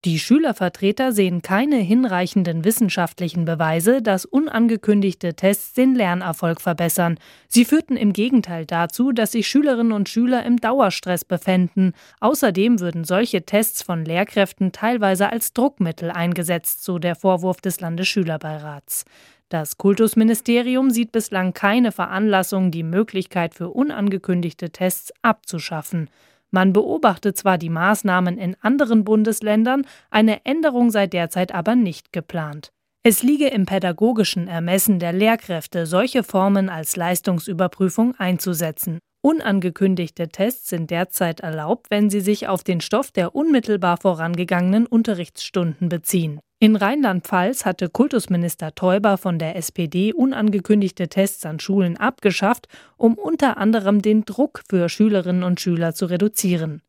Die Schülervertreter sehen keine hinreichenden wissenschaftlichen Beweise, dass unangekündigte Tests den Lernerfolg verbessern. Sie führten im Gegenteil dazu, dass sich Schülerinnen und Schüler im Dauerstress befänden. Außerdem würden solche Tests von Lehrkräften teilweise als Druckmittel eingesetzt, so der Vorwurf des Landesschülerbeirats. Das Kultusministerium sieht bislang keine Veranlassung, die Möglichkeit für unangekündigte Tests abzuschaffen. Man beobachtet zwar die Maßnahmen in anderen Bundesländern, eine Änderung sei derzeit aber nicht geplant. Es liege im pädagogischen Ermessen der Lehrkräfte, solche Formen als Leistungsüberprüfung einzusetzen. Unangekündigte Tests sind derzeit erlaubt, wenn sie sich auf den Stoff der unmittelbar vorangegangenen Unterrichtsstunden beziehen. In Rheinland-Pfalz hatte Kultusminister Theuber von der SPD unangekündigte Tests an Schulen abgeschafft, um unter anderem den Druck für Schülerinnen und Schüler zu reduzieren.